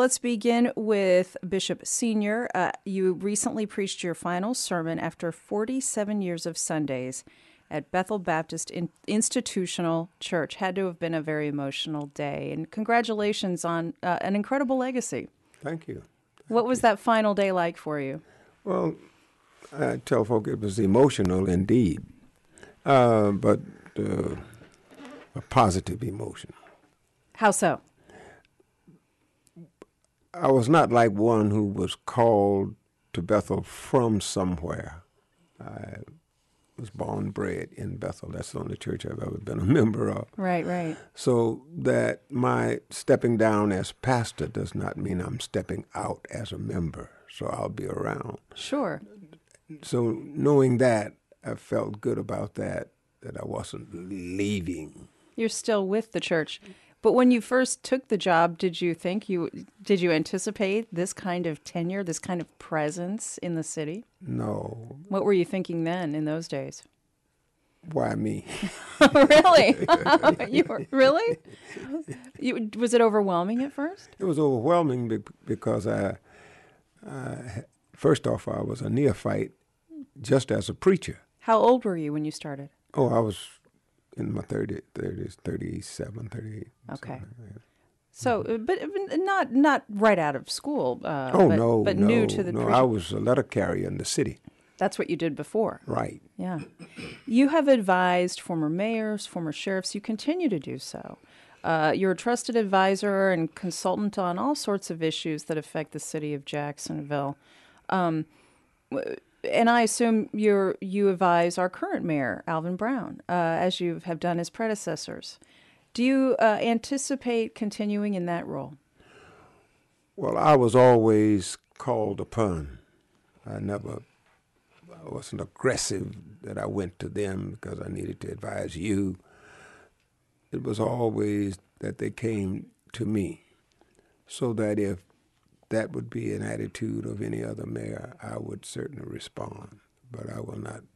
let's begin with Bishop Senior. You recently preached your final sermon after 47 years of Sundays at Bethel Baptist Institutional Church. Had to have been a very emotional day. And congratulations on an incredible legacy. Thank you. What was that final day like for you? Well, I tell folk it was emotional indeed, but a positive emotion. How so? I was not like one who was called to Bethel from somewhere. I was born and bred in Bethel. That's the only church I've ever been a member of. Right. So that my stepping down as pastor does not mean I'm stepping out as a member. So I'll be around. Sure. So knowing that, I felt good about that I wasn't leaving. You're still with the church. But when you first took the job, did you anticipate this kind of tenure, this kind of presence in the city? No. What were you thinking then in those days? Why me? Really? Really? Was it overwhelming at first? It was overwhelming because first off, I was a neophyte just as a preacher. How old were you when you started? Oh, I was in my 30s, 37, 38. Okay. So, but not right out of school. But new to the preaching. I was a letter carrier in the city. That's what you did before. Right. Yeah. You have advised former mayors, former sheriffs. You continue to do so. You're a trusted advisor and consultant on all sorts of issues that affect the city of Jacksonville. And I assume you advise our current mayor, Alvin Brown, as you have done his predecessors. Do you anticipate continuing in that role? Well, I was always called upon. I wasn't aggressive that I went to them because I needed to advise you. It was always that they came to me, so that if that would be an attitude of any other mayor, I would certainly respond. But I will not,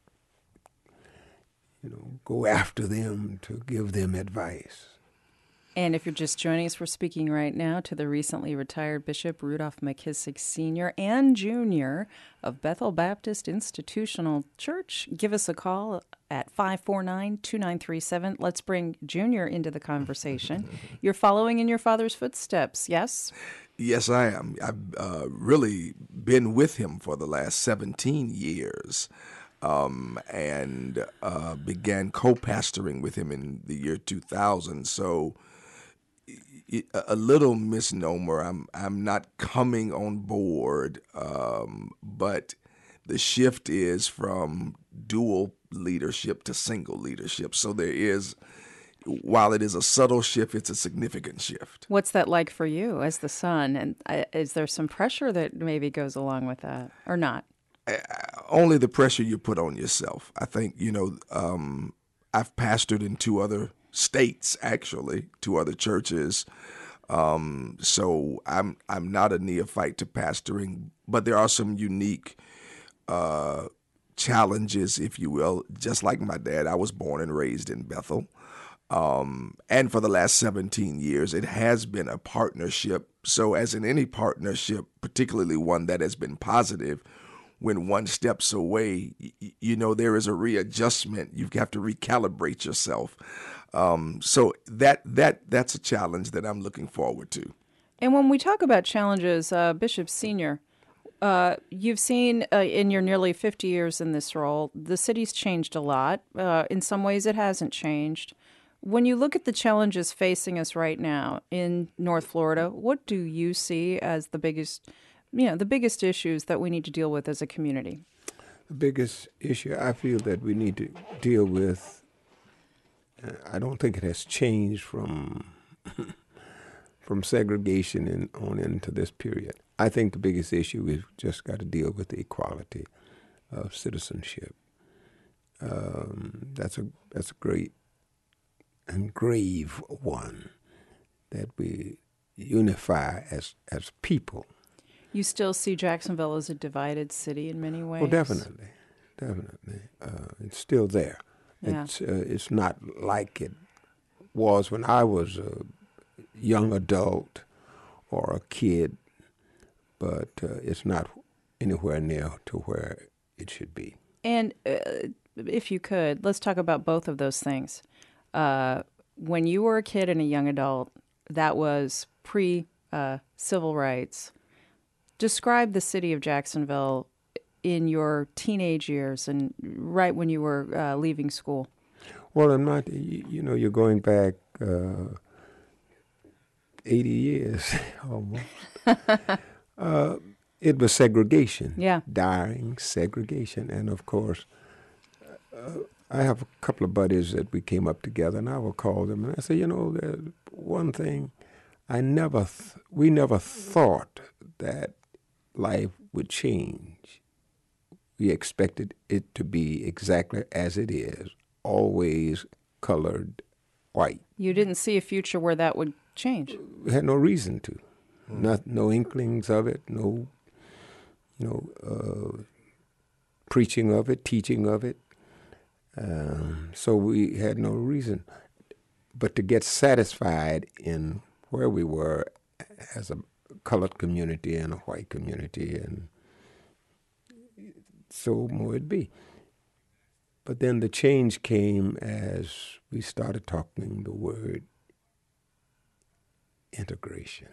go after them to give them advice. And if you're just joining us, we're speaking right now to the recently retired Bishop Rudolph McKissick Sr. and Jr. of Bethel Baptist Institutional Church. Give us a call at 549-2937. Let's bring Jr. into the conversation. You're following in your father's footsteps, yes? Yes, I am. I've really been with him for the last 17 years and began co-pastoring with him in the year 2000. So a little misnomer. I'm not coming on board, but the shift is from dual leadership to single leadership. So there is, while it is a subtle shift, it's a significant shift. What's that like for you as the son? And is there some pressure that maybe goes along with that or not? Only the pressure you put on yourself. I think, I've pastored in 2 other states, actually, 2 other churches. So I'm not a neophyte to pastoring, but there are some unique challenges, if you will. Just like my dad, I was born and raised in Bethel. And for the last 17 years, it has been a partnership. So as in any partnership, particularly one that has been positive, when one steps away, there is a readjustment. You have to recalibrate yourself. So that's a challenge that I'm looking forward to. And when we talk about challenges, Bishop Senior, you've seen in your nearly 50 years in this role, the city's changed a lot. In some ways, it hasn't changed. When you look at the challenges facing us right now in North Florida, what do you see as the biggest issues that we need to deal with as a community? The biggest issue I feel that we need to deal with, I don't think it has changed from segregation on into this period. I think the biggest issue we've just got to deal with the equality of citizenship. That's a great and grave one, that we unify as people. You still see Jacksonville as a divided city in many ways? Oh, definitely. It's still there. Yeah. It's not like it was when I was a young adult or a kid, but it's not anywhere near to where it should be. And if you could, let's talk about both of those things. When you were a kid and a young adult, that was pre-civil rights. Describe the city of Jacksonville in your teenage years and right when you were leaving school. Well, I'm not, you're going back 80 years almost. It was segregation. Yeah. Dying segregation. And of course, I have a couple of buddies that we came up together, and I will call them, and I say, there's one thing, we never thought that life would change. We expected it to be exactly as it is, always colored white. You didn't see a future where that would change. We had no reason to. No inklings of it, no preaching of it, teaching of it. So we had no reason but to get satisfied in where we were as a colored community and a white community, and so more it be. But then the change came as we started talking the word integration.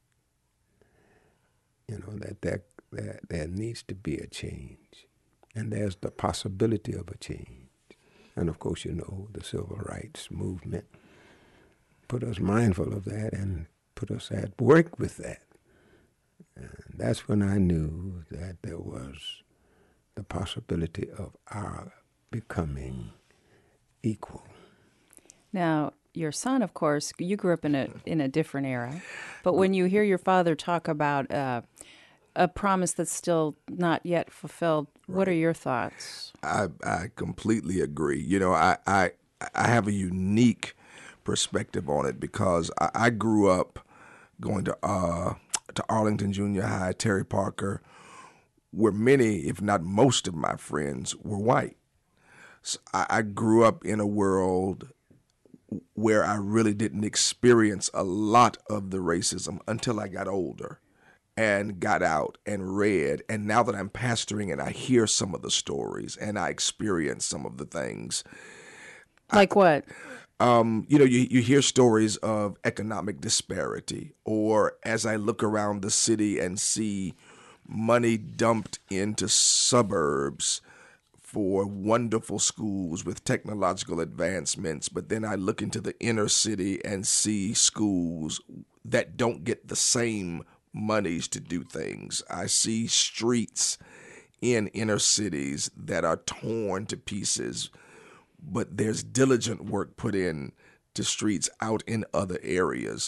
That there needs to be a change, and there's the possibility of a change. And of course, the civil rights movement put us mindful of that and put us at work with that. And that's when I knew that there was the possibility of our becoming equal. Now, your son, of course, you grew up in a different era, but when you hear your father talk about a promise that's still not yet fulfilled, what are your thoughts? I completely agree. I have a unique perspective on it because I grew up going to Arlington Junior High, Terry Parker, where many, if not most of my friends were white. So I grew up in a world where I really didn't experience a lot of the racism until I got older and got out and read. And now that I'm pastoring and I hear some of the stories and I experience some of the things. Like what? You hear stories of economic disparity, or as I look around the city and see money dumped into suburbs for wonderful schools with technological advancements, but then I look into the inner city and see schools that don't get the same monies to do things. I see streets in inner cities that are torn to pieces, but there's diligent work put in to streets out in other areas.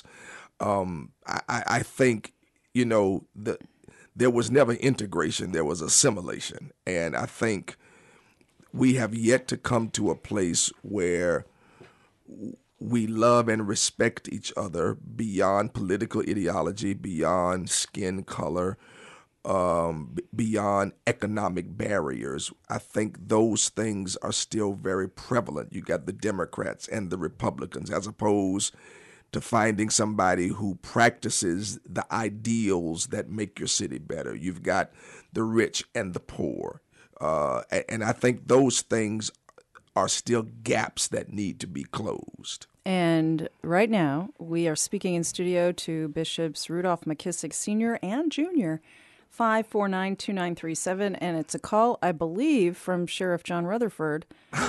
I think, there was never integration, there was assimilation. And I think we have yet to come to a place where we love and respect each other beyond political ideology, beyond skin color, beyond economic barriers. I think those things are still very prevalent. You got the Democrats and the Republicans, as opposed to finding somebody who practices the ideals that make your city better. You've got the rich and the poor. And I think those things are still gaps that need to be closed. And right now, we are speaking in studio to Bishops Rudolph McKissick Sr. and Jr., 549-2937, and it's a call, I believe, from Sheriff John Rutherford.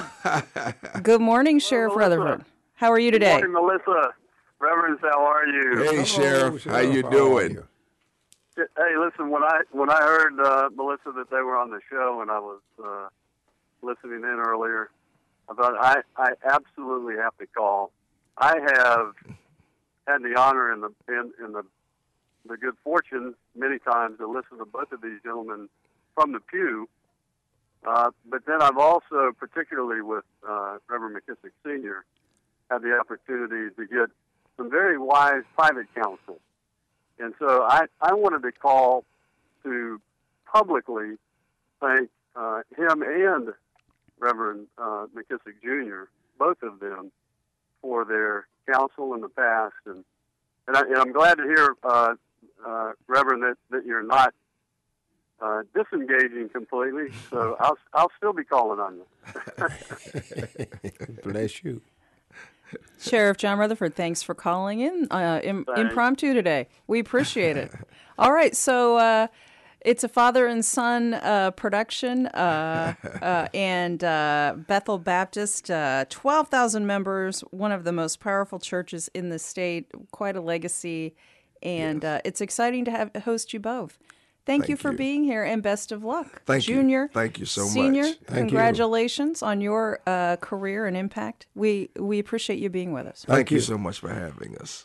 Good morning, Sheriff Rutherford. How are you today? Good morning, Melissa. Reverends, how are you? Hey, Sheriff. How you doing? Hey, listen, when I heard, Melissa, that they were on the show and I was listening in earlier, I thought I absolutely have to call. I have had the honor and the good fortune many times to listen to both of these gentlemen from the pew, but then I've also, particularly with Reverend McKissick Sr., had the opportunity to get some very wise private counsel. And so I wanted to call to publicly thank him and Reverend McKissick Jr., both of them, for their counsel in the past. And I'm glad to hear discovering that you're not disengaging completely. So I'll still be calling on you. Bless you. Sheriff John Rutherford, thanks for calling in impromptu today. We appreciate it. All right, so it's a father and son production, and Bethel Baptist, 12,000 members, one of the most powerful churches in the state, quite a legacy, and it's exciting to host you both. Thank you for being here, and best of luck. Thank you. Junior, Thank you so Senior, much. congratulations on your career and impact. We appreciate you being with us. Thank you so much for having us.